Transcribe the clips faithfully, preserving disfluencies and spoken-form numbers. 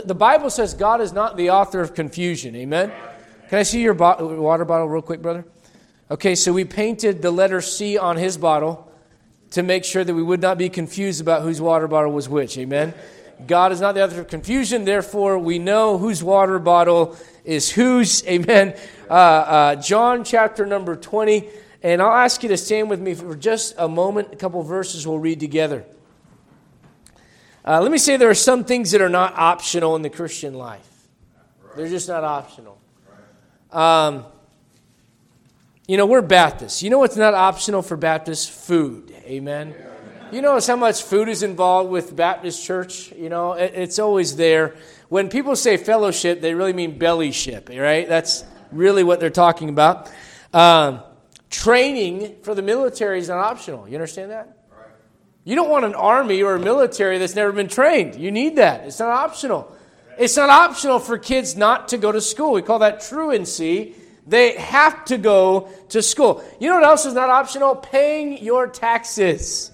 The Bible says God is not the author of confusion. Amen? Can I see your bo- water bottle real quick, brother? Okay, so we painted the letter C on his bottle to make sure that we would not be confused about whose water bottle was which. Amen? God is not the author of confusion. Therefore, we know whose water bottle is whose. Amen? Uh, uh, John chapter number twenty. And I'll ask you to stand with me for just a moment. A couple verses we'll read together. Uh, let me say there are some things that are not optional in the Christian life. They're just not optional. Um, you know, we're Baptists. You know what's not optional for Baptists? Food. Amen. You notice how much food is involved with Baptist church? You know, it, it's always there. When people say fellowship, they really mean bellyship, right? That's really what they're talking about. Um, training for the military is not optional. You understand that? You don't want an army or a military that's never been trained. You need that. It's not optional. It's not optional for kids not to go to school. We call that truancy. They have to go to school. You know what else is not optional? Paying your taxes.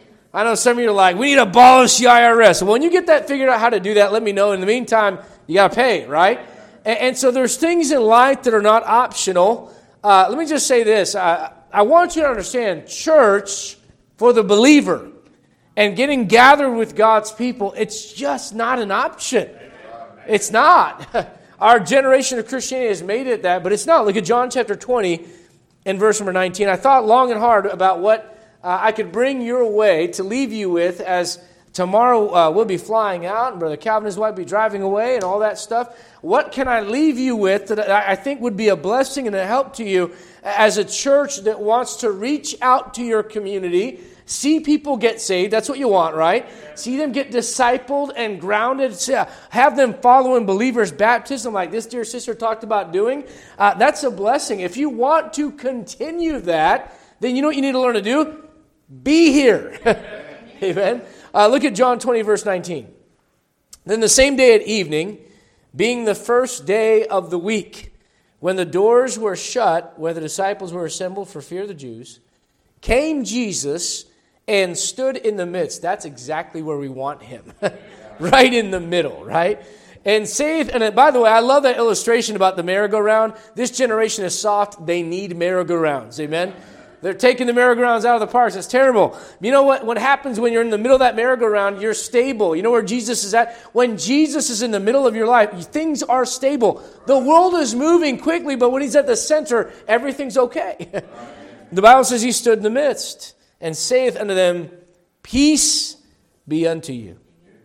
I know some of you are like, we need to abolish the I R S. Well, when you get that figured out how to do that, let me know. In the meantime, you got to pay, right? And, and so there's things in life that are not optional. Uh, let me just say this. I, I want you to understand, church for the believer and getting gathered with God's people, it's just not an option. It's not. Our generation of Christianity has made it that, but it's not. Look at John chapter twenty and verse number nineteen. I thought long and hard about what uh, I could bring your way to leave you with, as tomorrow uh, we'll be flying out and Brother Calvin and his wife will be driving away and all that stuff. What can I leave you with that I think would be a blessing and a help to you as a church that wants to reach out to your community, see people get saved? That's what you want, right? See them get discipled and grounded. Have them follow in believers' baptism like this dear sister talked about doing. Uh, that's a blessing. If you want to continue that, then you know what you need to learn to do? Be here. Amen. Uh, look at John twenty, verse nineteen. Then the same day at evening, being the first day of the week, when the doors were shut, where the disciples were assembled for fear of the Jews, came Jesus and stood in the midst. That's exactly where we want him. Right in the middle, right? And saith, and by the way, I love that illustration about the merry-go-round. This generation is soft. They need merry-go-rounds. Amen? They're taking the merry-go-rounds out of the parks. It's terrible. You know what, what happens when you're in the middle of that merry-go-round? You're stable. You know where Jesus is at? When Jesus is in the middle of your life, things are stable. The world is moving quickly, but when he's at the center, everything's okay. The Bible says he stood in the midst and saith unto them, peace be unto you.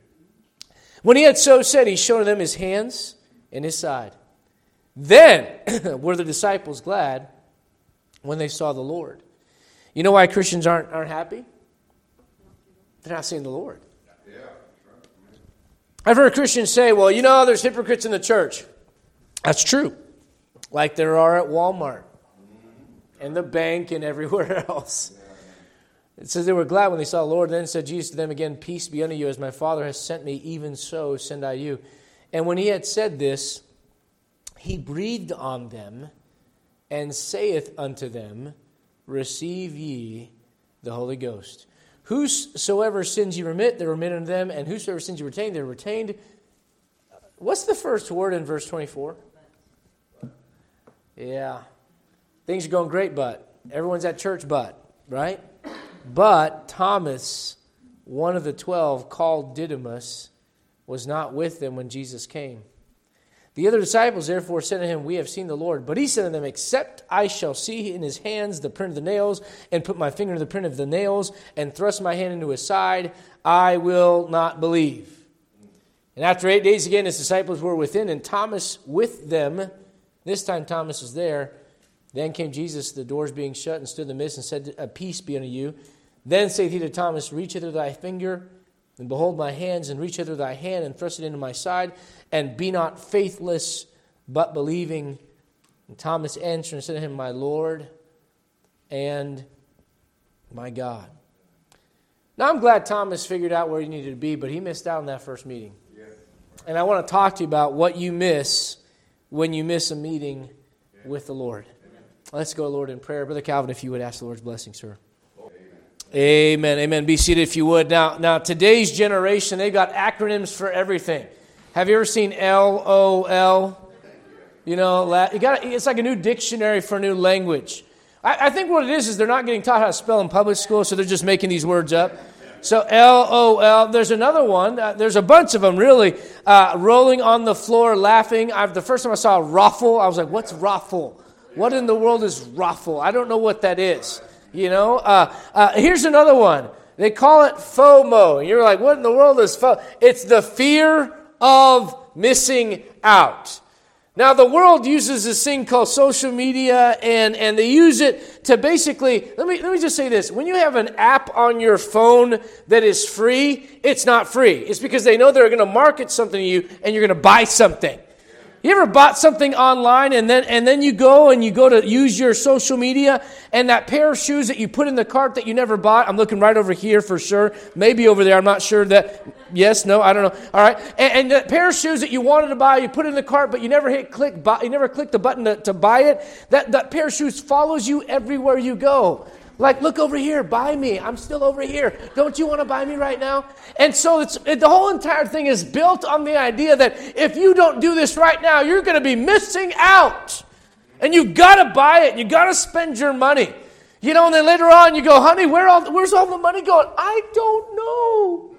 When he had so said, he showed them his hands and his side. Then were the disciples glad when they saw the Lord. You know why Christians aren't, aren't happy? They're not seeing the Lord. I've heard Christians say, well, you know, there's hypocrites in the church. That's true. Like there are at Walmart and the bank and everywhere else. It says they were glad when they saw the Lord. Then said Jesus to them again, peace be unto you, as my Father has sent me, even so send I you. And when he had said this, he breathed on them and saith unto them, receive ye the Holy Ghost. Whosoever sins you remit, they're remitted unto them, and whosoever sins you retain, they're retained. What's the first word in verse twenty-four? Yeah. Things are going great, but. Everyone's at church, but. Right? But Thomas, one of the twelve, called Didymus, was not with them when Jesus came. The other disciples therefore said to him, we have seen the Lord. But he said to them, except I shall see in his hands the print of the nails, and put my finger in the print of the nails, and thrust my hand into his side, I will not believe. And after eight days again, his disciples were within, and Thomas with them. This time Thomas was there. Then came Jesus, the doors being shut, and stood in the midst, and said, peace be unto you. Then saith he to Thomas, reach hither thy finger, and behold my hands, and reach hither thy hand, and thrust it into my side, and be not faithless, but believing. And Thomas answered and said to him, my Lord and my God. Now I'm glad Thomas figured out where he needed to be, but he missed out on that first meeting. Yeah. And I want to talk to you about what you miss when you miss a meeting yeah. with the Lord. Amen. Let's go, Lord, in prayer. Brother Calvin, if you would ask the Lord's blessing, sir. Amen. Amen. Be seated if you would. Now, now today's generation, they've got acronyms for everything. Have you ever seen L O L? You know, you got it's like a new dictionary for a new language. I, I think what it is is they're not getting taught how to spell in public school, so they're just making these words up. So L O L. There's another one. Uh, there's a bunch of them, really. Uh, rolling on the floor, laughing. I've, the first time I saw raffle, I was like, what's raffle? What in the world is raffle? I don't know what that is. You know, uh, uh, here's another one. They call it FOMO. And you're like, what in the world is FOMO? It's the fear of missing out. Now, the world uses this thing called social media, and, and they use it to basically, let me, let me just say this. When you have an app on your phone that is free, it's not free. It's because they know they're going to market something to you, and you're going to buy something. You ever bought something online and then and then you go and you go to use your social media and that pair of shoes that you put in the cart that you never bought, I'm looking right over here for sure, maybe over there, I'm not sure that, yes, no, I don't know, all right, and, and that pair of shoes that you wanted to buy, you put it in the cart, but you never hit click, buy, you never clicked the button to, to buy it, that, that pair of shoes follows you everywhere you go. Like, look over here, buy me. I'm still over here. Don't you want to buy me right now? And so it's it, the whole entire thing is built on the idea that if you don't do this right now, you're going to be missing out. And you've got to buy it. You've got to spend your money. You know, and then later on you go, honey, where all, where's all the money going? I don't know.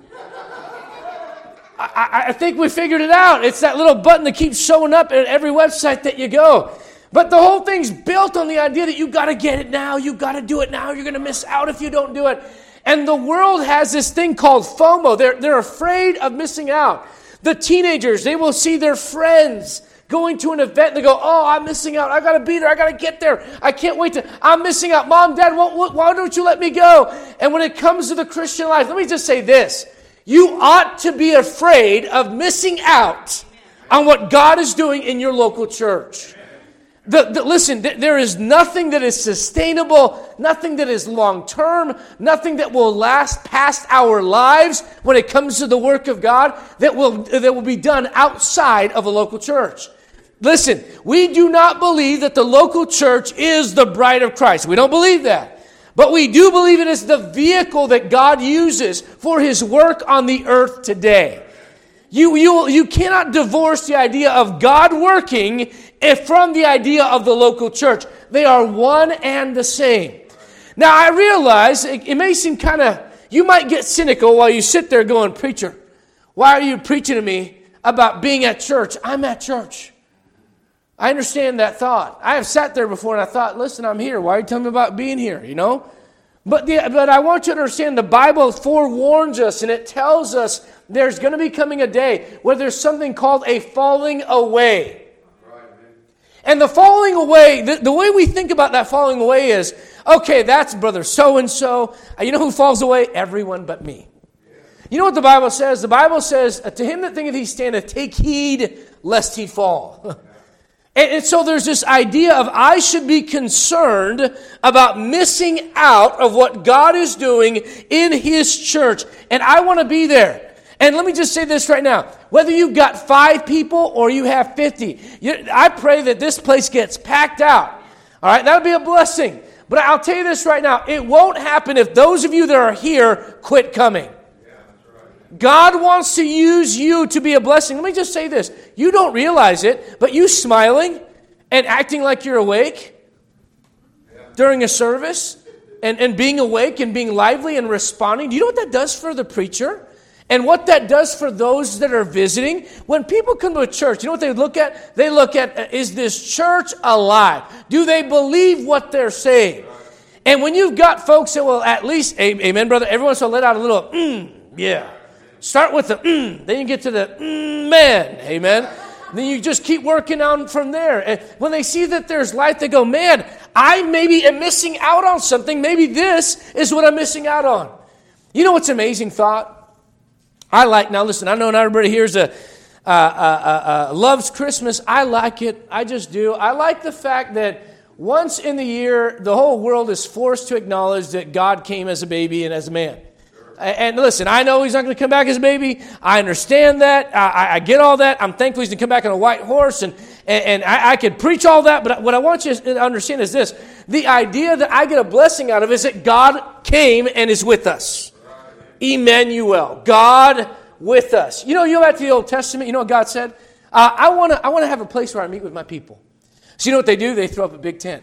I, I think we figured it out. It's that little button that keeps showing up at every website that you go. But the whole thing's built on the idea that you've got to get it now. You've got to do it now. You're going to miss out if you don't do it. And the world has this thing called FOMO. They're, they're afraid of missing out. The teenagers, they will see their friends going to an event. And they go, oh, I'm missing out. I got to be there. I got to get there. I can't wait to. I'm missing out. Mom, Dad, why, why don't you let me go? And when it comes to the Christian life, let me just say this. You ought to be afraid of missing out on what God is doing in your local church. The, the, listen, th- there is nothing that is sustainable, nothing that is long-term, nothing that will last past our lives when it comes to the work of God that will, that will be done outside of a local church. Listen, we do not believe that the local church is the bride of Christ. We don't believe that. But we do believe it is the vehicle that God uses for His work on the earth today. You, you, you cannot divorce the idea of God working from the idea of the local church. They are one and the same. Now, I realize it, it may seem kind of, you might get cynical while you sit there going, preacher, why are you preaching to me about being at church? I'm at church. I understand that thought. I have sat there before and I thought, listen, I'm here. Why are you telling me about being here, you know? But, the, but I want you to understand the Bible forewarns us and it tells us there's going to be coming a day where there's something called a falling away. And the falling away, the, the way we think about that falling away is, okay, that's brother so-and-so. You know who falls away? Everyone but me. You know what the Bible says? The Bible says, to him that thinketh he standeth, take heed lest he fall. And, and so there's this idea of I should be concerned about missing out of what God is doing in His church. And I want to be there. And let me just say this right now. Whether you've got five people or you have fifty, you, I pray that this place gets packed out. All right, that would be a blessing. But I'll tell you this right now. It won't happen if those of you that are here quit coming. Yeah, that's right. God wants to use you to be a blessing. Let me just say this. You don't realize it, but you smiling and acting like you're awake yeah. during a service and, and being awake and being lively and responding. Do you know what that does for the preacher? And what that does for those that are visiting, when people come to a church, you know what they look at? They look at, is this church alive? Do they believe what they're saying? And when you've got folks that will at least, amen, brother, every once in a while let out a little, mm, yeah. Start with the, mm, then you get to the, mm, man, amen. Then you just keep working on from there. And when they see that there's light, they go, man, I maybe am missing out on something. Maybe this is what I'm missing out on. You know what's an amazing thought? I like, now listen, I know not everybody here is a, uh, uh, uh, uh, loves Christmas. I like it. I just do. I like the fact that once in the year, the whole world is forced to acknowledge that God came as a baby and as a man. And listen, I know He's not going to come back as a baby. I understand that. I, I get all that. I'm thankful He's going to come back on a white horse. And, and, and I, I could preach all that. But what I want you to understand is this. The idea that I get a blessing out of is that God came and is with us. Emmanuel, God with us. You know, you go back to the Old Testament, you know what God said? Uh, I want to I want to have a place where I meet with my people. So you know what they do? They throw up a big tent.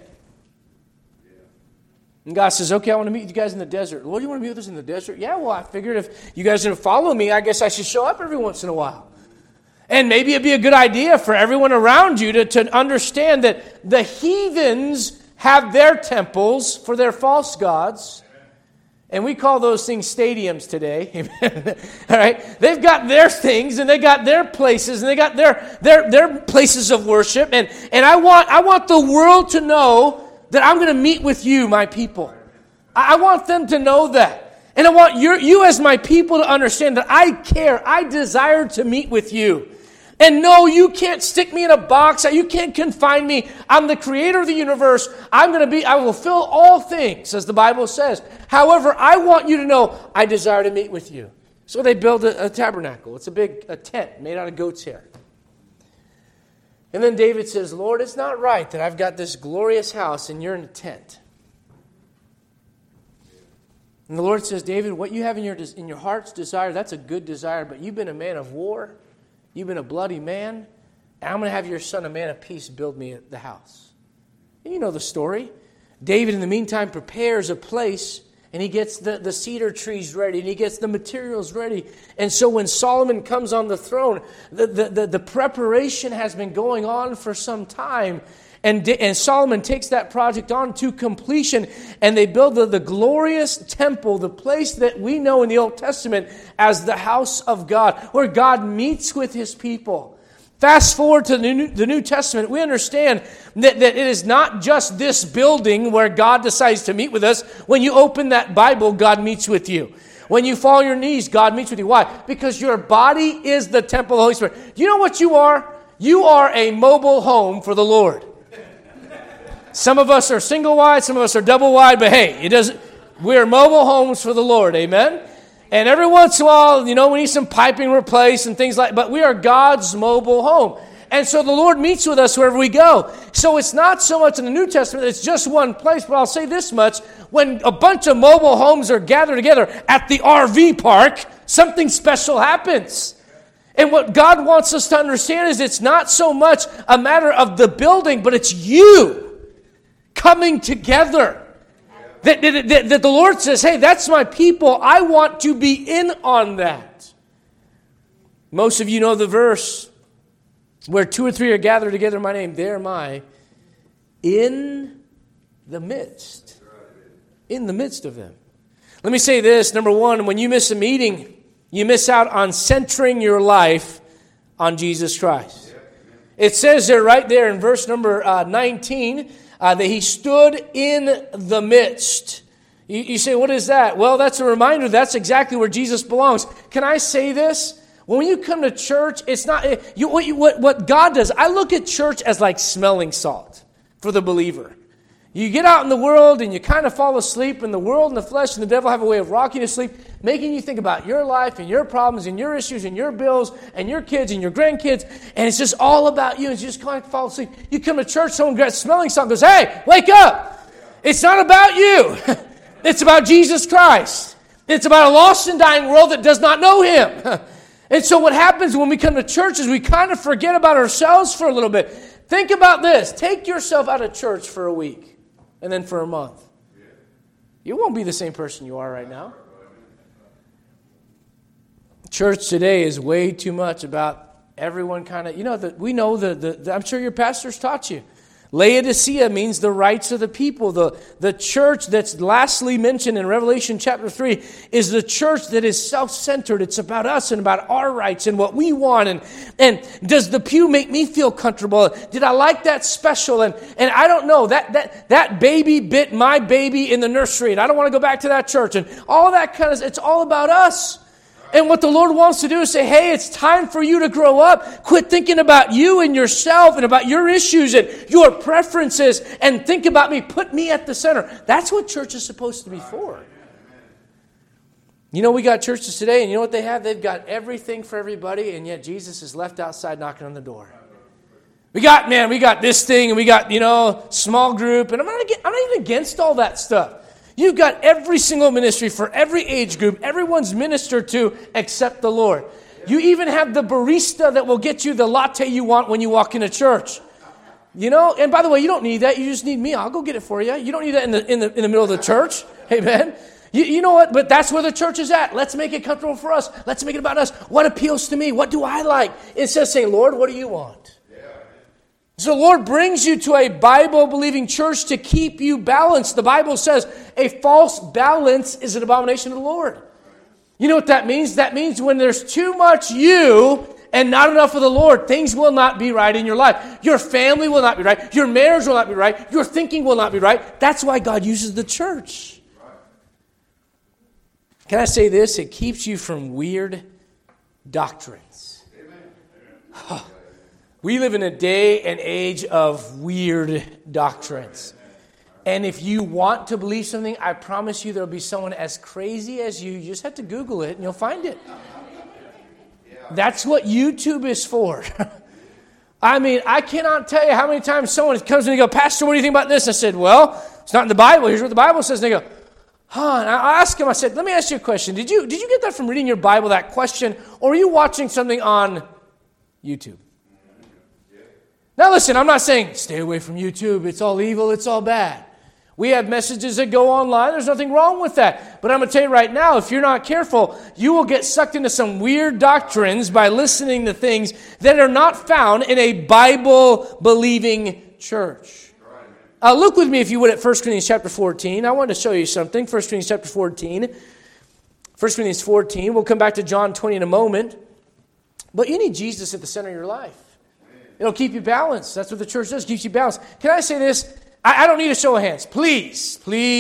And God says, okay, I want to meet you guys in the desert. Lord, you want to meet with us in the desert? Yeah, well, I figured if you guys are going to follow me, I guess I should show up every once in a while. And maybe it'd be a good idea for everyone around you to, to understand that the heathens have their temples for their false gods. And we call those things stadiums today. All right? They've got their things, and they got their places, and they got their their their places of worship. And, and I want I want the world to know that I'm going to meet with you, my people. I want them to know that. And I want your, you as my people to understand that I care. I desire to meet with you. And no, you can't stick me in a box. You can't confine me. I'm the creator of the universe. I'm going to be, I will fill all things, as the Bible says. However, I want you to know I desire to meet with you. So they build a, a tabernacle. It's a big a tent made out of goat's hair. And then David says, Lord, it's not right that I've got this glorious house and you're in a tent. And the Lord says, David, what you have in your in your heart's desire, that's a good desire, but you've been a man of war. You've been a bloody man. And I'm going to have your son, a man of peace, build me the house. And you know the story. David, in the meantime, prepares a place, and he gets the, the cedar trees ready, and he gets the materials ready. And so when Solomon comes on the throne, the, the, the, the preparation has been going on for some time. And, and Solomon takes that project on to completion, and they build the, the glorious temple, the place that we know in the Old Testament as the house of God, where God meets with his people. Fast forward to the New, the New Testament, we understand that, that it is not just this building where God decides to meet with us. When you open that Bible, God meets with you. When you fall on your knees, God meets with you. Why? Because your body is the temple of the Holy Spirit. Do you know what you are? You are a mobile home for the Lord. Some of us are single wide, some of us are double wide, but hey, it doesn't. We're mobile homes for the Lord, amen? And every once in a while, you know, we need some piping replaced and things like, but we are God's mobile home. And so the Lord meets with us wherever we go. So it's not so much in the New Testament, it's just one place, but I'll say this much. When a bunch of mobile homes are gathered together at the R V park, something special happens. And what God wants us to understand is it's not so much a matter of the building, but it's you coming together. That, that, that, that the Lord says, hey, that's my people. I want to be in on that. Most of you know the verse where two or three are gathered together in my name. There am I in the midst. In the midst of them. Let me say this. Number one, when you miss a meeting, you miss out on centering your life on Jesus Christ. It says there right there in verse number uh, nineteen, Uh, that he stood in the midst. You, you say, what is that? Well, that's a reminder that's exactly where Jesus belongs. Can I say this? When you come to church, it's not you, what, you, what, what God does. I look at church as like smelling salt for the believer. You get out in the world and you kind of fall asleep, and the world and the flesh and the devil have a way of rocking you to sleep, making you think about your life and your problems and your issues and your bills and your kids and your grandkids, and it's just all about you, and you just kind of fall asleep. You come to church, someone grabs smelling salt and goes, hey, wake up. It's not about you. It's about Jesus Christ. It's about a lost and dying world that does not know him. And so what happens when we come to church is we kind of forget about ourselves for a little bit. Think about this. Take yourself out of church for a week. And then for a month. You won't be the same person you are right now. Church today is way too much about everyone kind of, you know, the, we know, the, the, the I'm sure your pastors taught you. Laodicea means the rights of the people. The, the church that's lastly mentioned in Revelation chapter three is the church that is self-centered. It's about us and about our rights and what we want. And, and does the pew make me feel comfortable? Did I like that special? And, and I don't know. That, that, that baby bit my baby in the nursery, and I don't want to go back to that church. And all that kind of, it's all about us. And what the Lord wants to do is say, hey, it's time for you to grow up. Quit thinking about you and yourself and about your issues and your preferences, and think about me. Put me at the center. That's what church is supposed to be for. You know, we got churches today, and you know what they have? They've got everything for everybody, and yet Jesus is left outside knocking on the door. We got, man, we got this thing, and we got, you know, small group, and I'm not, I'm not even against all that stuff. You've got every single ministry for every age group. Everyone's ministered to except the Lord. You even have the barista that will get you the latte you want when you walk into church. You know, and by the way, you don't need that. You just need me. I'll go get it for you. You don't need that in the in the, in the middle of the church. Amen. You, you know what? But that's where the church is at. Let's make it comfortable for us. Let's make it about us. What appeals to me? What do I like? Instead of saying, Lord, what do you want? Yeah. So the Lord brings you to a Bible-believing church to keep you balanced. The Bible says a false balance is an abomination to the Lord. You know what that means? That means when there's too much you and not enough of the Lord, things will not be right in your life. Your family will not be right. Your marriage will not be right. Your thinking will not be right. That's why God uses the church. Can I say this? It keeps you from weird doctrines. Amen. We live in a day and age of weird doctrines. And if you want to believe something, I promise you there'll be someone as crazy as you. You just have to Google it and you'll find it. That's what YouTube is for. I mean, I cannot tell you how many times someone comes in and goes, Pastor, what do you think about this? I said, well, it's not in the Bible. Here's what the Bible says. And they go, huh. And I asked him, I said, let me ask you a question. Did you, did you get that from reading your Bible, that question? Or are you watching something on YouTube? Now listen, I'm not saying stay away from YouTube. It's all evil. It's all bad. We have messages that go online. There's nothing wrong with that. But I'm going to tell you right now, if you're not careful, you will get sucked into some weird doctrines by listening to things that are not found in a Bible-believing church. Uh, look with me, if you would, at First Corinthians chapter fourteen. I wanted to show you something. First Corinthians chapter fourteen. First Corinthians fourteen. We'll come back to John twenty in a moment. But you need Jesus at the center of your life. It'll keep you balanced. That's what the church does, keeps you balanced. Can I say this? I don't need a show of hands. Please,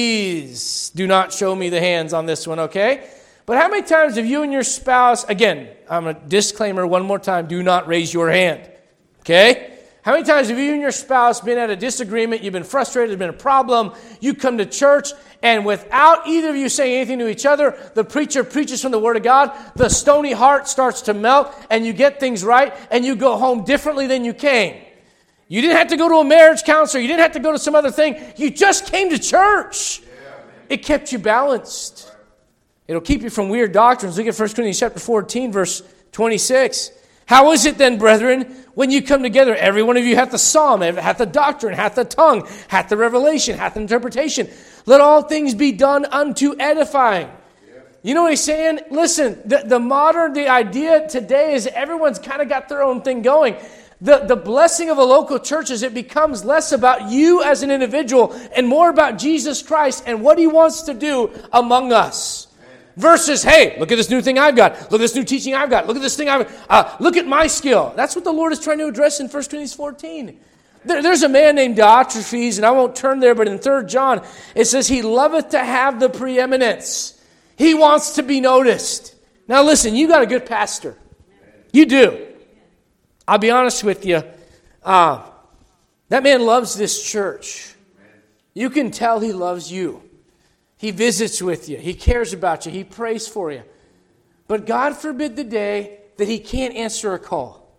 please do not show me the hands on this one, okay? But how many times have you and your spouse, again, I'm a disclaimer one more time, do not raise your hand, okay? How many times have you and your spouse been at a disagreement, you've been frustrated, there's been a problem, you come to church, and without either of you saying anything to each other, the preacher preaches from the Word of God, the stony heart starts to melt, and you get things right, and you go home differently than you came. You didn't have to go to a marriage counselor. You didn't have to go to some other thing. You just came to church. It kept you balanced. It'll keep you from weird doctrines. Look at First Corinthians chapter fourteen, verse twenty-six. How is it then, brethren, when you come together? Every one of you hath the psalm, hath the doctrine, hath the tongue, hath the revelation, hath the interpretation. Let all things be done unto edifying. You know what he's saying? Listen, the, the modern, the idea today is everyone's kind of got their own thing going. The, the blessing of a local church is it becomes less about you as an individual and more about Jesus Christ and what He wants to do among us. Versus, hey, look at this new thing I've got. Look at this new teaching I've got. Look at this thing I've got. Uh, look at my skill. That's what the Lord is trying to address in First Corinthians fourteen. There, there's a man named Diotrephes, and I won't turn there, but in Third John, it says, he loveth to have the preeminence. He wants to be noticed. Now listen, you got a good pastor. You do. I'll be honest with you. Uh, that man loves this church. You can tell he loves you. He visits with you. He cares about you. He prays for you. But God forbid the day that he can't answer a call.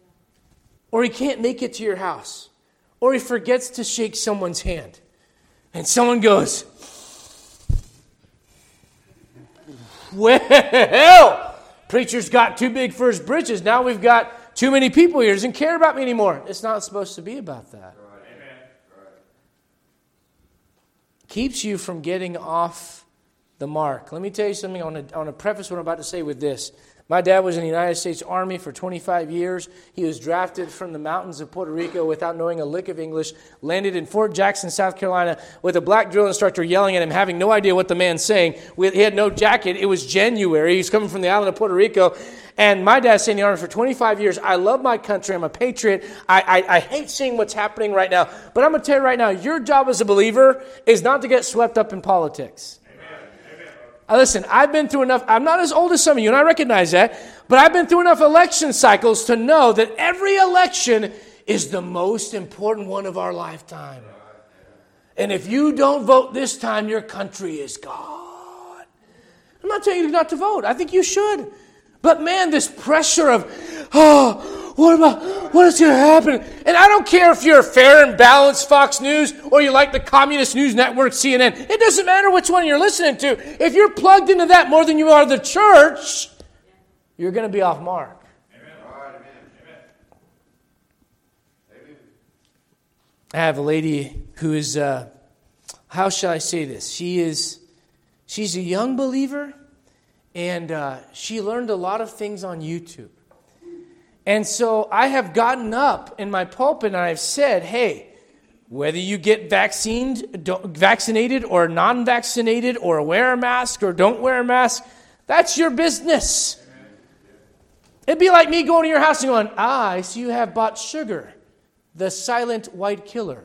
Or he can't make it to your house. Or he forgets to shake someone's hand. And someone goes, well, preacher's got too big for his britches. Now we've got too many people here. Doesn't care about me anymore. It's not supposed to be about that. Amen. Keeps you from getting off the mark. Let me tell you something. I want to, I want to preface what I'm about to say with this. My dad was in the United States Army for twenty-five years. He was drafted from the mountains of Puerto Rico without knowing a lick of English, landed in Fort Jackson, South Carolina, with a black drill instructor yelling at him, having no idea what the man's saying. He had no jacket. It was January. He was coming from the island of Puerto Rico. And my dad stayed in the Army for twenty-five years. I love my country. I'm a patriot. I, I, I hate seeing what's happening right now. But I'm going to tell you right now, your job as a believer is not to get swept up in politics. Now listen, I've been through enough. I'm not as old as some of you, and I recognize that. But I've been through enough election cycles to know that every election is the most important one of our lifetime. And if you don't vote this time, your country is gone. I'm not telling you not to vote. I think you should. But man, this pressure of, oh, what about, what is going to happen? And I don't care if you're fair and balanced Fox News or you like the Communist News Network, C N N. It doesn't matter which one you're listening to. If you're plugged into that more than you are the church, you're going to be off mark. Amen. Amen. I have a lady who is, uh, how shall I say this? She is, she's a young believer, and uh, she learned a lot of things on YouTube. And so I have gotten up in my pulpit and I've said, hey, whether you get vaccinated, vaccinated or non-vaccinated, or wear a mask or don't wear a mask, that's your business. It'd be like me going to your house and going, ah, I see you have bought sugar, the silent white killer.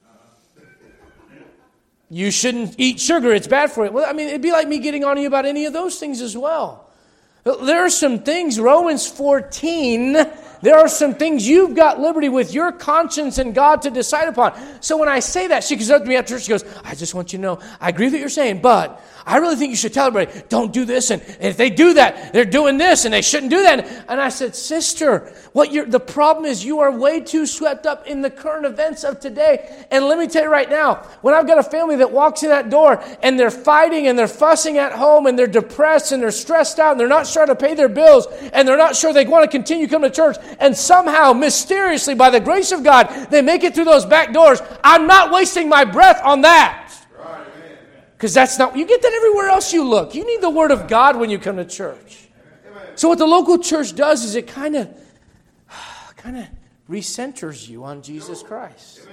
You shouldn't eat sugar, it's bad for you. Well, I mean, it'd be like me getting on you about any of those things as well. There are some things, Romans fourteen, there are some things you've got liberty with your conscience and God to decide upon. So when I say that, she comes up to me after church, she goes, I just want you to know, I agree with what you're saying, but I really think you should tell everybody, don't do this, and, and if they do that, they're doing this, and they shouldn't do that. And I said, sister, what you're, the problem is you are way too swept up in the current events of today. And let me tell you right now, when I've got a family that walks in that door, and they're fighting, and they're fussing at home, and they're depressed, and they're stressed out, and they're not sure to pay their bills, and they're not sure they want to continue coming to church, and somehow, mysteriously, by the grace of God, they make it through those back doors, I'm not wasting my breath on that. Because that's not, you get that everywhere else you look. You need the Word of God when you come to church. So what the local church does is it kind of, kind of recenters you on Jesus Christ.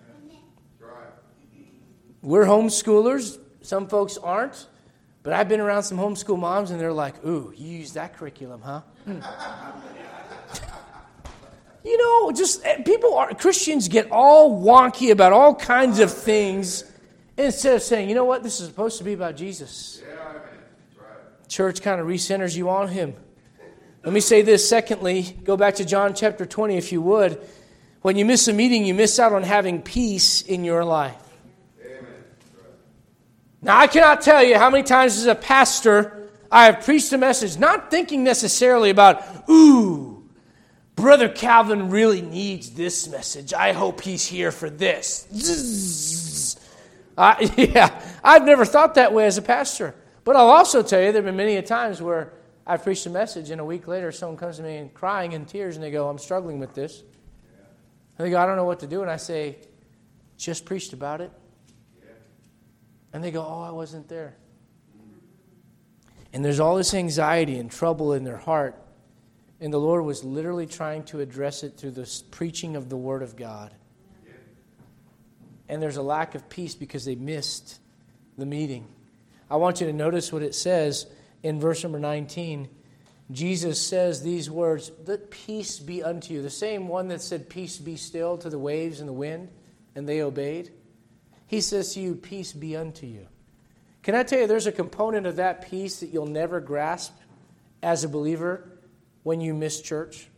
We're homeschoolers. Some folks aren't. But I've been around some homeschool moms and they're like, ooh, you use that curriculum, huh? Hmm. You know, just people are, Christians get all wonky about all kinds of things instead of saying, you know what, this is supposed to be about Jesus. Yeah, amen. That's right. Church kind of recenters you on Him. Let me say this, secondly, go back to John chapter twenty if you would. When you miss a meeting, you miss out on having peace in your life. Amen. Right. Now, I cannot tell you how many times as a pastor I have preached a message, not thinking necessarily about, ooh, Brother Calvin really needs this message. I hope he's here for this. Zzz. Uh, yeah, I've never thought that way as a pastor. But I'll also tell you there have been many a times where I've preached a message and a week later someone comes to me and crying in tears and they go, I'm struggling with this. And they go, I don't know what to do. And I say, just preached about it. And they go, oh, I wasn't there. And there's all this anxiety and trouble in their heart. And the Lord was literally trying to address it through the preaching of the Word of God. And there's a lack of peace because they missed the meeting. I want you to notice what it says in verse number nineteen. Jesus says these words, let peace be unto you. The same one that said, peace be still to the waves and the wind, and they obeyed. He says to you, peace be unto you. Can I tell you there's a component of that peace that you'll never grasp as a believer when you miss church?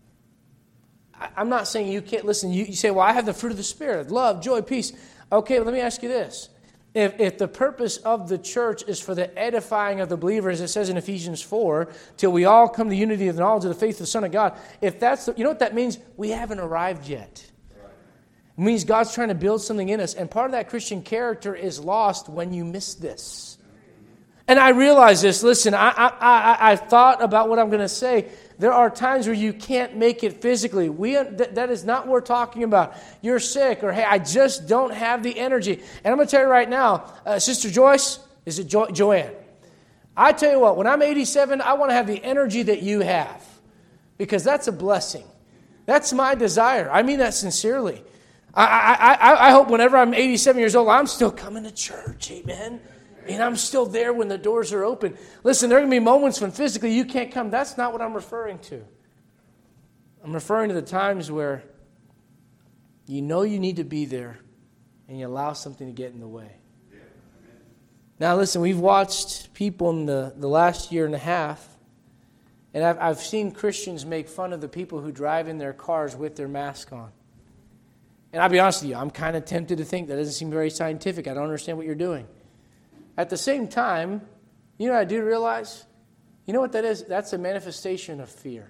I'm not saying you can't listen. You, you say, well, I have the fruit of the Spirit, love, joy, peace. Okay, well, let me ask you this. If, if the purpose of the church is for the edifying of the believer, as it says in Ephesians four, till we all come to the unity of the knowledge of the faith of the Son of God, if that's, the, you know what that means? We haven't arrived yet. It means God's trying to build something in us. And part of that Christian character is lost when you miss this. And I realize this. Listen, I, I, I, I thought about what I'm going to say. There are times where you can't make it physically. We that, that is not what we're talking about. You're sick, or hey, I just don't have the energy. And I'm going to tell you right now, uh, Sister Joyce, is it jo- Joanne? I tell you what, when I'm eighty-seven, I want to have the energy that you have, because that's a blessing. That's my desire. I mean that sincerely. I, I, I, I hope whenever I'm eighty-seven years old, I'm still coming to church. Amen. And I'm still there when the doors are open. Listen, there are going to be moments when physically you can't come. That's not what I'm referring to. I'm referring to the times where you know you need to be there and you allow something to get in the way. Yeah. Now, listen, we've watched people in the, the last year and a half, and I've, I've seen Christians make fun of the people who drive in their cars with their mask on. And I'll be honest with you, I'm kind of tempted to think that doesn't seem very scientific. I don't understand what you're doing. At the same time, you know what I do realize? You know what that is? That's a manifestation of fear.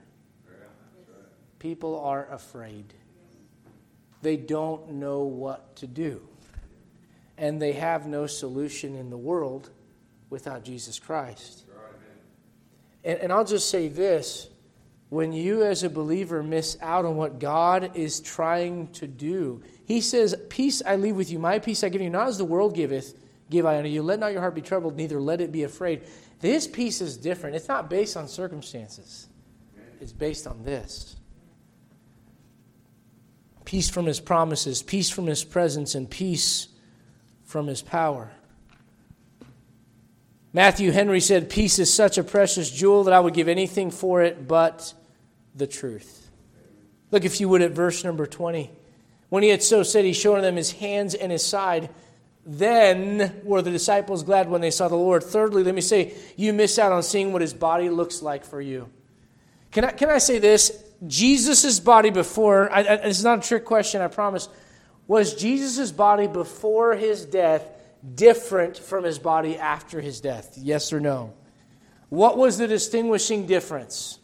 People are afraid. They don't know what to do. And they have no solution in the world without Jesus Christ. And, and I'll just say this. When you as a believer miss out on what God is trying to do, he says, peace I leave with you, my peace I give you, not as the world giveth, give I unto you. Let not your heart be troubled, neither let it be afraid. This peace is different. It's not based on circumstances. It's based on this. Peace from his promises, peace from his presence, and peace from his power. Matthew Henry said, peace is such a precious jewel that I would give anything for it but the truth. Look, if you would, at verse number twenty. When he had so said, he showed them his hands and his side. Then were the disciples glad when they saw the Lord. Thirdly, let me say, you miss out on seeing what his body looks like for you. Can I, can I say this? Jesus' body before, I, I, it's not a trick question, I promise. Was Jesus' body before his death different from his body after his death? Yes or no? What was the distinguishing difference?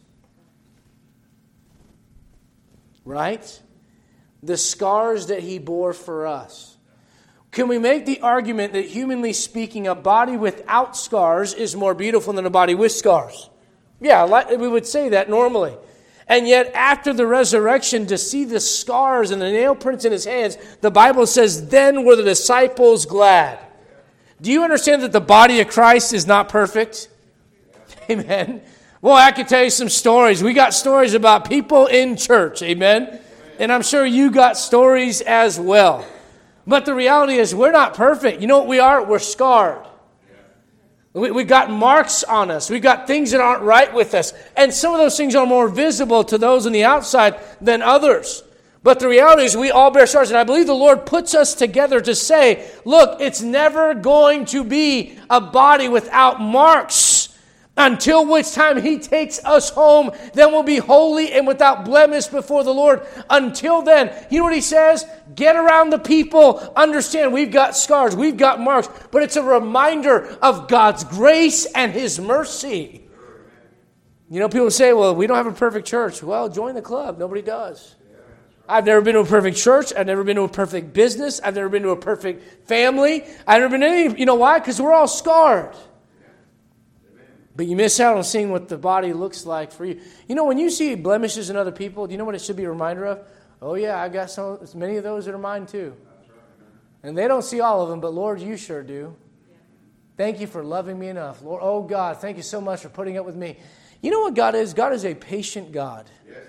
Right? The scars that he bore for us. Can we make the argument that, humanly speaking, a body without scars is more beautiful than a body with scars? Yeah, we would say that normally. And yet, after the resurrection, to see the scars and the nail prints in his hands, the Bible says, then were the disciples glad. Do you understand that the body of Christ is not perfect? Amen. Well, I could tell you some stories. We got stories about people in church. Amen. And I'm sure you got stories as well. But the reality is we're not perfect. You know what we are? We're scarred. We, we got marks on us. We've got things that aren't right with us. And some of those things are more visible to those on the outside than others. But the reality is we all bear scars. And I believe the Lord puts us together to say, look, it's never going to be a body without marks. Until which time he takes us home, then we'll be holy and without blemish before the Lord. Until then, you know what he says? Get around the people. Understand we've got scars, we've got marks, but it's a reminder of God's grace and his mercy. You know, people say, well, we don't have a perfect church. Well, join the club. Nobody does. I've never been to a perfect church. I've never been to a perfect business. I've never been to a perfect family. I've never been to any, you know why? Because we're all scarred. But you miss out on seeing what the body looks like for you. You know, when you see blemishes in other people, do you know what it should be a reminder of? Oh, yeah, I've got some, many of those that are mine too. And they don't see all of them, but Lord, you sure do. Thank you for loving me enough. Lord, oh, God, thank you so much for putting up with me. You know what God is? God is a patient God.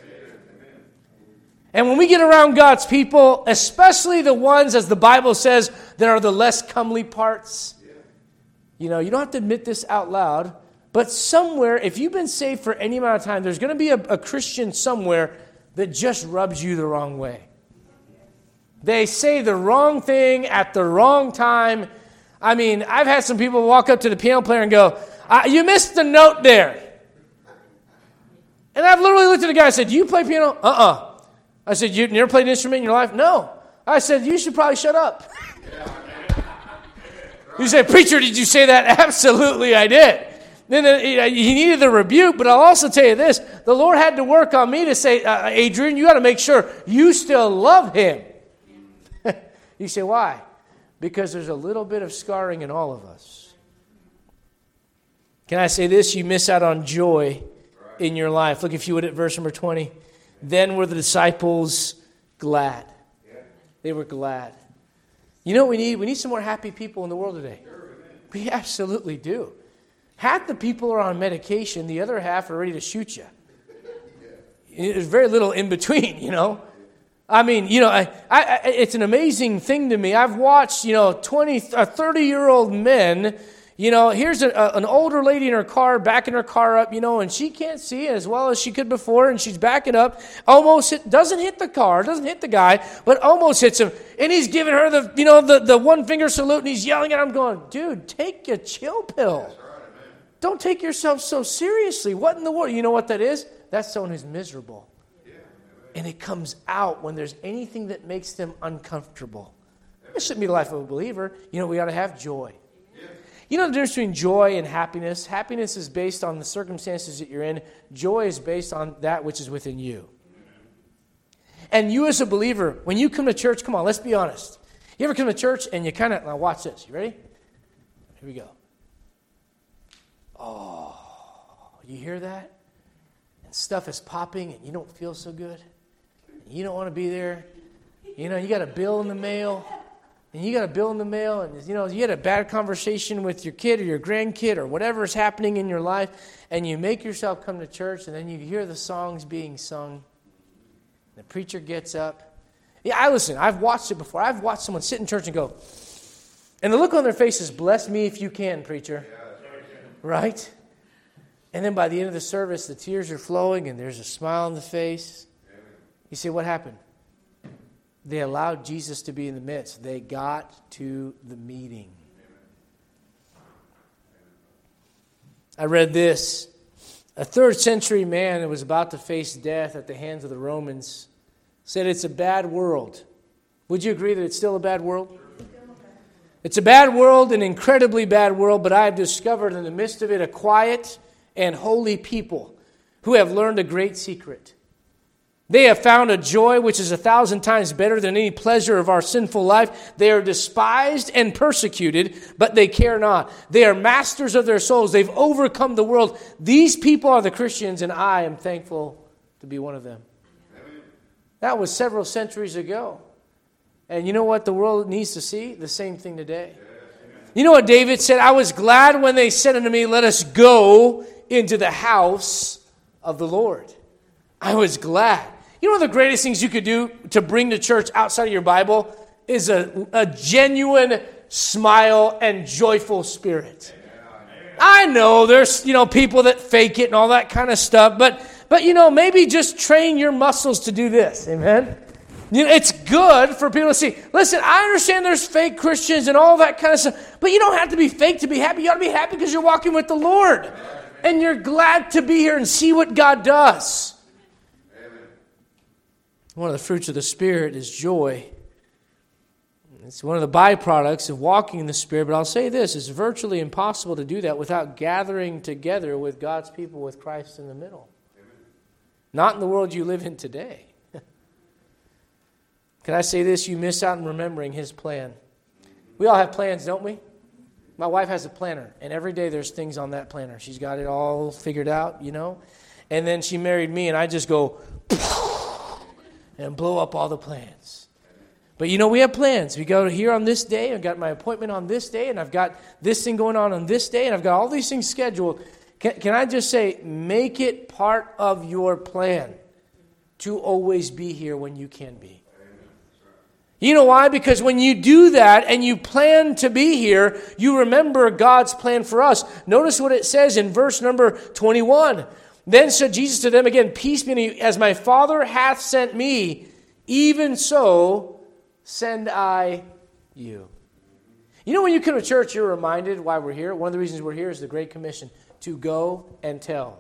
And when we get around God's people, especially the ones, as the Bible says, that are the less comely parts, you know, you don't have to admit this out loud, but somewhere, if you've been saved for any amount of time, there's going to be a, a Christian somewhere that just rubs you the wrong way. They say the wrong thing at the wrong time. I mean, I've had some people walk up to the piano player and go, you missed the note there. And I've literally looked at the guy and said, do you play piano? Uh-uh. I said, you never played an instrument in your life? No. I said, you should probably shut up. You say, preacher, did you say that? Absolutely, I did. Then he needed the rebuke, but I'll also tell you this. The Lord had to work on me to say, uh, Adrian, you got to make sure you still love him. You say, why? Because there's a little bit of scarring in all of us. Can I say this? You miss out on joy in your life. Look, if you would, at verse number twenty. Then were the disciples glad. They were glad. You know what we need? We need some more happy people in the world today. We absolutely do. Half the people are on medication. The other half are ready to shoot you. There's very little in between, you know. I mean, you know, I, I, it's an amazing thing to me. I've watched, you know, twenty, thirty-year-old men. You know, here's a, a, an older lady in her car, backing her car up, you know, and she can't see as well as she could before, and she's backing up, almost hit, doesn't hit the car, doesn't hit the guy, but almost hits him, and he's giving her the, you know, the, the one-finger salute, and he's yelling at him, going, dude, take a chill pill. Don't take yourself so seriously. What in the world? You know what that is? That's someone who's miserable. And it comes out when there's anything that makes them uncomfortable. This shouldn't be the life of a believer. You know, we ought to have joy. You know the difference between joy and happiness? Happiness is based on the circumstances that you're in. Joy is based on that which is within you. And you as a believer, when you come to church, come on, let's be honest. You ever come to church and you kind of, now watch this. You ready? Here we go. Oh, You hear that? And stuff is popping and you don't feel so good. And you don't want to be there. You know, you got a bill in the mail. And you got a bill in the mail, and you know you had a bad conversation with your kid or your grandkid or whatever is happening in your life, and you make yourself come to church, and then you hear the songs being sung. The preacher gets up. Yeah, I listen. I've watched it before. I've watched someone sit in church and go, and the look on their face is, "Bless me if you can, preacher." Right? And then by the end of the service, the tears are flowing, and there's a smile on the face. You say, "What happened?" They allowed Jesus to be in the midst. They got to the meeting. I read this. A third century man who was about to face death at the hands of the Romans said it's a bad world. Would you agree that it's still a bad world? It's a bad world, an incredibly bad world, but I have discovered in the midst of it a quiet and holy people who have learned a great secret. They have found a joy which is a thousand times better than any pleasure of our sinful life. They are despised and persecuted, but they care not. They are masters of their souls. They've overcome the world. These people are the Christians, and I am thankful to be one of them. That was several centuries ago. And you know what the world needs to see? The same thing today. You know what David said? I was glad when they said unto me, let us go into the house of the Lord. I was glad. You know one of the greatest things you could do to bring to church outside of your Bible is a, a genuine smile and joyful spirit. I know there's, you know, people that fake it and all that kind of stuff, but, but you know, maybe just train your muscles to do this. Amen? You know, it's good for people to see. Listen, I understand there's fake Christians and all that kind of stuff, but you don't have to be fake to be happy. You ought to be happy because you're walking with the Lord. And you're glad to be here and see what God does. One of the fruits of the Spirit is joy. It's one of the byproducts of walking in the Spirit. But I'll say this, it's virtually impossible to do that without gathering together with God's people with Christ in the middle. Amen. Not in the world you live in today. Can I say this? You miss out on remembering His plan. We all have plans, don't we? My wife has a planner, and every day there's things on that planner. She's got it all figured out, you know. And then she married me, and I just go and blow up all the plans. But you know, we have plans. We go here on this day. I've got my appointment on this day, and I've got this thing going on on this day, and I've got all these things scheduled. Can, can I just say, make it part of your plan to always be here when you can be. You know why? Because when you do that and you plan to be here, you remember God's plan for us. Notice what it says in verse number twenty-one. Then said Jesus to them again, peace be unto you, as my Father hath sent me, even so send I you. You know, when you come to church, you're reminded why we're here. One of the reasons we're here is the Great Commission, to go and tell.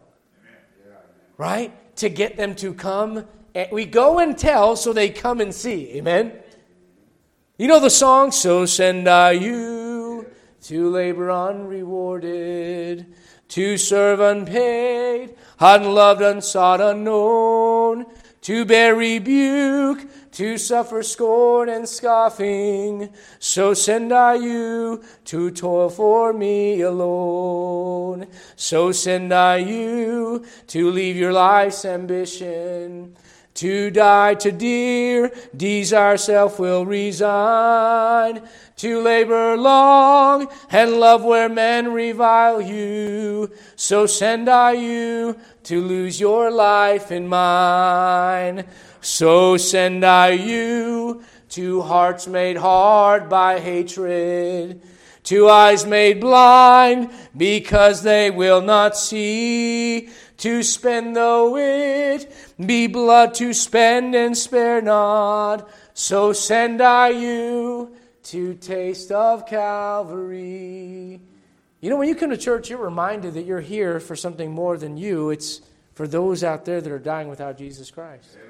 Right? To get them to come. And we go and tell so they come and see. Amen? You know the song, so send I you to labor unrewarded, to serve unpaid, unloved, unsought, unknown, to bear rebuke, to suffer scorn and scoffing. So send I you to toil for me alone. So send I you to leave your life's ambition, to die to dear desire self will resign, to labor long and love where men revile you. So send I you to lose your life in mine. So send I you to hearts made hard by hatred, to eyes made blind because they will not see, to spend though it be blood to spend and spare not. So send I you to taste of Calvary. You know, when you come to church, you're reminded that you're here for something more than you. It's for those out there that are dying without Jesus Christ. Amen.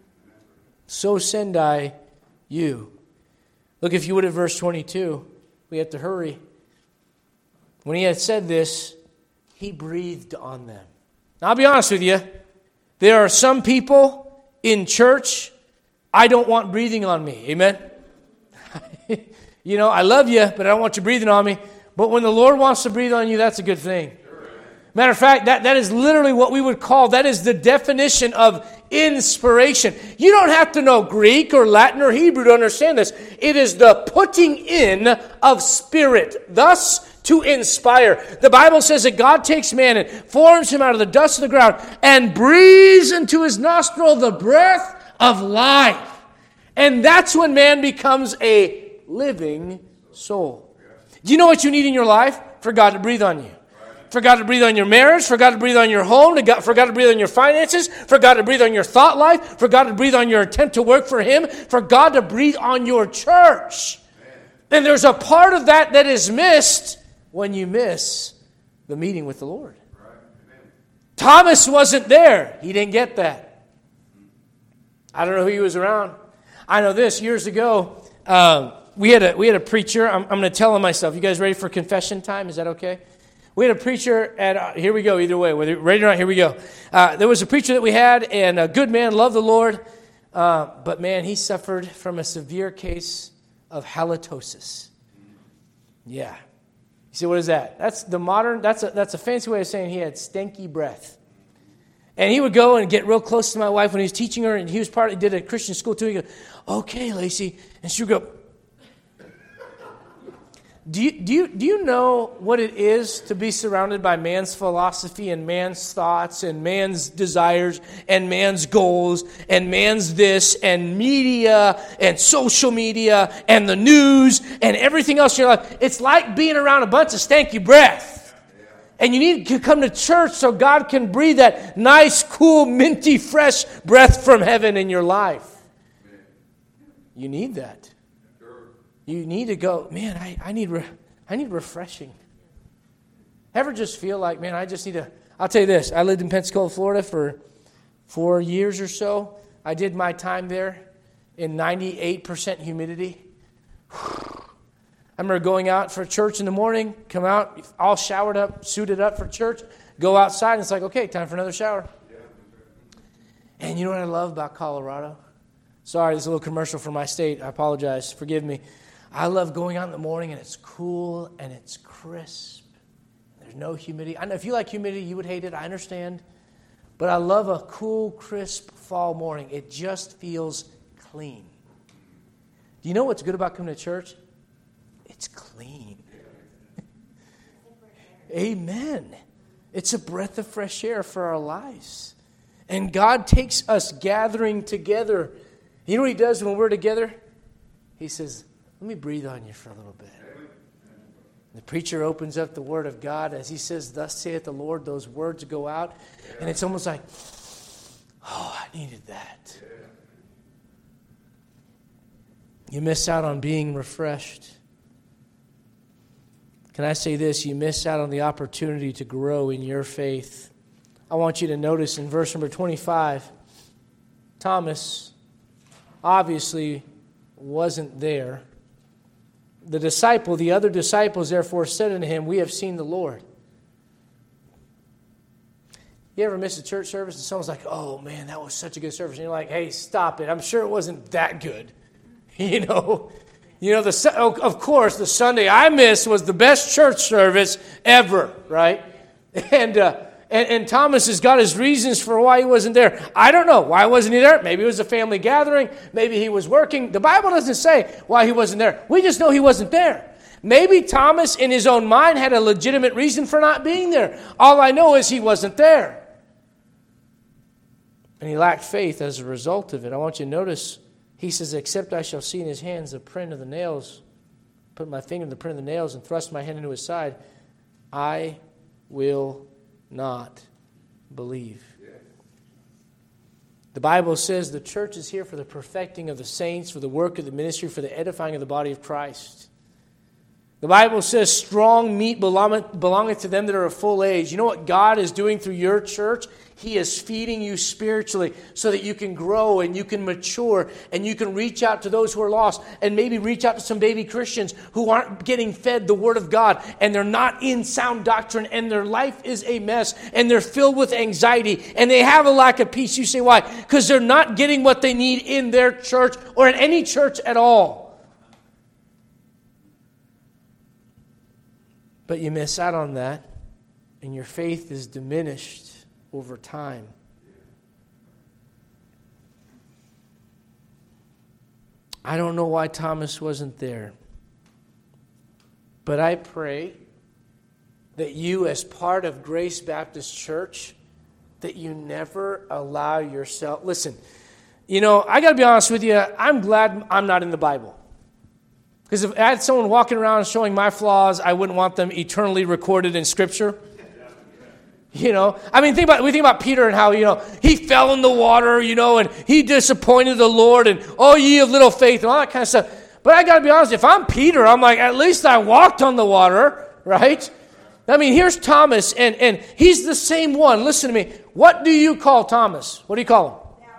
So send I you. Look, if you would, at verse twenty-two. We have to hurry. When he had said this, he breathed on them. Now, I'll be honest with you. There are some people in church, I don't want breathing on me. Amen? You know, I love you, but I don't want you breathing on me. But when the Lord wants to breathe on you, that's a good thing. Matter of fact, that, that is literally what we would call, that is the definition of inspiration. You don't have to know Greek or Latin or Hebrew to understand this. It is the putting in of spirit, thus to inspire. The Bible says that God takes man and forms him out of the dust of the ground and breathes into his nostril the breath of life. And that's when man becomes a living soul. Do you know what you need in your life? For God to breathe on you. For God to breathe on your marriage, for God to breathe on your home, for God to breathe on your finances, for God to breathe on your thought life, for God to breathe on your attempt to work for Him, for God to breathe on your church. And there's a part of that that is missed when you miss the meeting with the Lord. Thomas wasn't there. He didn't get that. I don't know who he was around. I know this, years ago, um, we had a we had a preacher. I'm, I'm going to tell him myself. You guys ready for confession time? Is that okay? We had a preacher at, uh, here we go, either way, whether you're ready or not, here we go. Uh, there was a preacher that we had, and a good man, loved the Lord, uh, but man, he suffered from a severe case of halitosis. Yeah. You see, what is that? That's the modern, that's a, that's a fancy way of saying he had stanky breath. And he would go and get real close to my wife when he was teaching her, and he was part, he did a Christian school too. He'd go, okay, Lacey, and she would go, Do you, do you do you know what it is to be surrounded by man's philosophy and man's thoughts and man's desires and man's goals and man's this and media and social media and the news and everything else in your life? It's like being around a bunch of stanky breath. And you need to come to church so God can breathe that nice, cool, minty, fresh breath from heaven in your life. You need that. You need to go, man, I, I need re- I need refreshing. Ever just feel like, man, I just need to, I'll tell you this. I lived in Pensacola, Florida for four years or so. I did my time there in ninety-eight percent humidity. I remember going out for church in the morning, come out, all showered up, suited up for church, go outside, and it's like, okay, time for another shower. And you know what I love about Colorado? Sorry, this is a little commercial for my state. I apologize. Forgive me. I love going out in the morning and it's cool and it's crisp. There's no humidity. I know if you like humidity, you would hate it. I understand. But I love a cool, crisp fall morning. It just feels clean. Do you know what's good about coming to church? It's clean. Amen. It's a breath of fresh air for our lives. And God takes us gathering together. You know what He does when we're together? He says, let me breathe on you for a little bit. The preacher opens up the Word of God. As he says, thus saith the Lord, those words go out. And it's almost like, oh, I needed that. You miss out on being refreshed. Can I say this? You miss out on the opportunity to grow in your faith. I want you to notice in verse number twenty-five, Thomas obviously wasn't there. The disciple, the other disciples, therefore, said unto him, we have seen the Lord. You ever miss a church service and someone's like, oh, man, that was such a good service. And you're like, hey, stop it. I'm sure it wasn't that good. You know, you know. The of course, the Sunday I missed was the best church service ever, right? And, uh, and and Thomas has got his reasons for why he wasn't there. I don't know. Why wasn't he there? Maybe it was a family gathering. Maybe he was working. The Bible doesn't say why he wasn't there. We just know he wasn't there. Maybe Thomas, in his own mind, had a legitimate reason for not being there. All I know is he wasn't there. And he lacked faith as a result of it. I want you to notice, he says, except I shall see in his hands the print of the nails, put my finger in the print of the nails and thrust my hand into his side, I will not believe. The Bible says the church is here for the perfecting of the saints, for the work of the ministry, for the edifying of the body of Christ. The Bible says strong meat belongeth, belongeth to them that are of full age. You know what God is doing through your church? He is feeding you spiritually so that you can grow and you can mature and you can reach out to those who are lost and maybe reach out to some baby Christians who aren't getting fed the Word of God and they're not in sound doctrine and their life is a mess and they're filled with anxiety and they have a lack of peace. You say, why? Because they're not getting what they need in their church or in any church at all. But you miss out on that and your faith is diminished over time. I don't know why Thomas wasn't there, but I pray that you, as part of Grace Baptist Church, that you never allow yourself... Listen, you know, I got to be honest with you, I'm glad I'm not in the Bible. Because if I had someone walking around showing my flaws, I wouldn't want them eternally recorded in Scripture. You know, I mean, think about we think about Peter and how, you know, he fell in the water, you know, and he disappointed the Lord, and oh, ye of little faith, and all that kind of stuff. But I got to be honest, if I'm Peter, I'm like, at least I walked on the water, right? I mean, here's Thomas, and, and he's the same one. Listen to me. What do you call Thomas? What do you call him?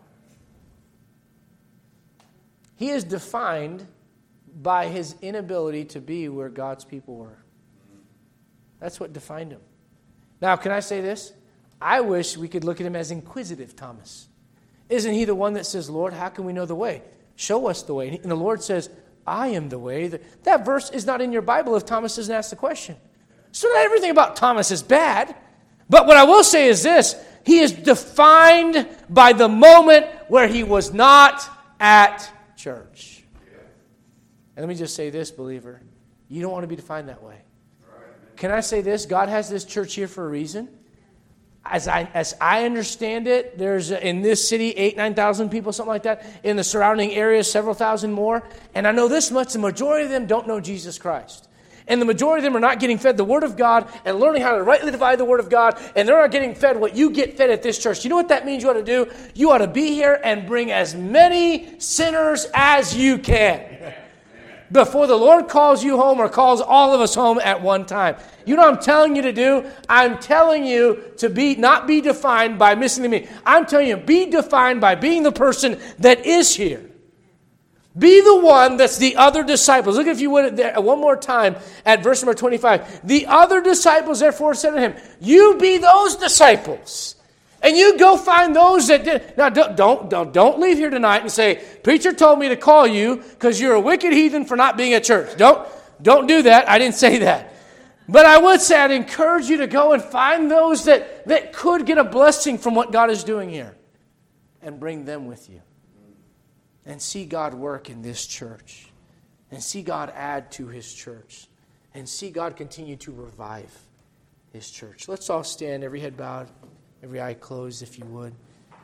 He is defined by his inability to be where God's people were. That's what defined him. Now, can I say this? I wish we could look at him as inquisitive Thomas. Isn't he the one that says, Lord, how can we know the way? Show us the way. And the Lord says, I am the way. That verse is not in your Bible if Thomas doesn't ask the question. So not everything about Thomas is bad. But what I will say is this. He is defined by the moment where he was not at church. And let me just say this, believer. You don't want to be defined that way. Can I say this? God has this church here for a reason. As I as I understand it, there's in this city eight, nine thousand people, something like that. In the surrounding areas, several thousand more. And I know this much: the majority of them don't know Jesus Christ, and the majority of them are not getting fed the Word of God and learning how to rightly divide the Word of God. And they're not getting fed what you get fed at this church. You know what that means? You ought to do. You ought to be here and bring as many sinners as you can. Before the Lord calls you home or calls all of us home at one time. You know what I'm telling you to do? I'm telling you to be not be defined by missing me. I'm telling you, be defined by being the person that is here. Be the one that's the other disciples. Look, if you would, there, one more time at verse number twenty-five. The other disciples therefore said to him, you be those disciples. And you go find those that did. Now, don't, don't, don't, don't leave here tonight and say, preacher told me to call you because you're a wicked heathen for not being at church. Don't, don't do that. I didn't say that. But I would say I'd encourage you to go and find those that, that could get a blessing from what God is doing here and bring them with you. And see God work in this church. And see God add to His church. And see God continue to revive His church. Let's all stand, every head bowed. Every eye closed, if you would.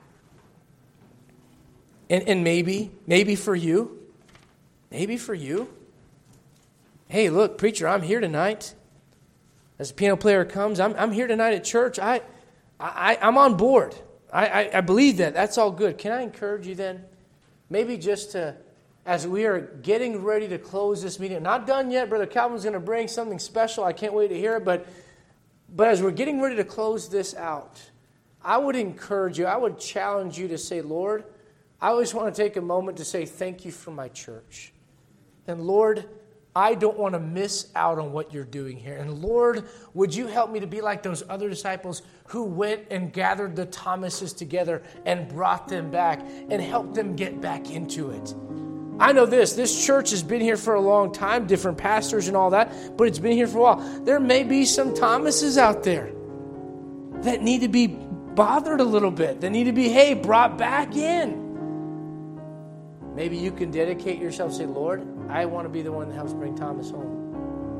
And, and maybe, maybe for you, maybe for you, hey, look, preacher, I'm here tonight. As the piano player comes, I'm, I'm here tonight at church. I, I, I'm on board. I, I, I believe that. That's all good. Can I encourage you then? Maybe just to, as we are getting ready to close this meeting, not done yet, Brother Calvin's going to bring something special. I can't wait to hear it. But, but as we're getting ready to close this out, I would encourage you, I would challenge you to say, Lord, I always want to take a moment to say thank you for my church. And Lord, I don't want to miss out on what you're doing here. And Lord, would you help me to be like those other disciples who went and gathered the Thomases together and brought them back and helped them get back into it. I know this, this church has been here for a long time, different pastors and all that, but it's been here for a while. There may be some Thomases out there that need to be bothered a little bit. They need to be, hey, brought back in. Maybe you can dedicate yourself and say, Lord, I want to be the one that helps bring Thomas home.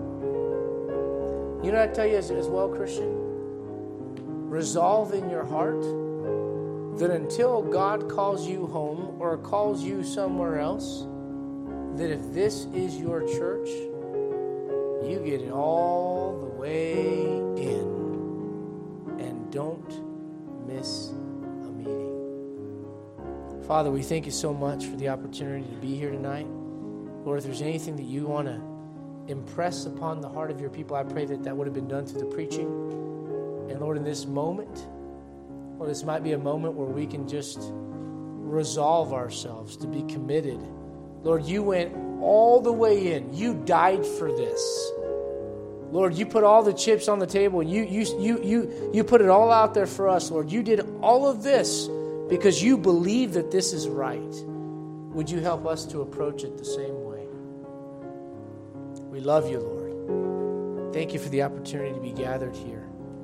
You know what I tell you as, as well, Christian? Resolve in your heart that until God calls you home or calls you somewhere else, that if this is your church, you get it all the way in. And don't miss a meeting. Father, we thank you so much for the opportunity to be here tonight. Lord, if there's anything that you want to impress upon the heart of your people, I pray that that would have been done through the preaching. And Lord, in this moment, Lord, this might be a moment where we can just resolve ourselves to be committed. Lord, you went all the way in. You died for this. Lord, you put all the chips on the table, and you you you you you put it all out there for us, Lord. You did all of this because you believe that this is right. Would you help us to approach it the same way? We love you, Lord. Thank you for the opportunity to be gathered here.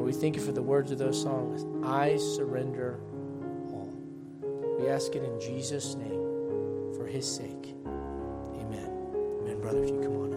Lord, we thank you for the words of those songs. I surrender all. We ask it in Jesus' name for his sake. Amen. Amen, brother, if you come on.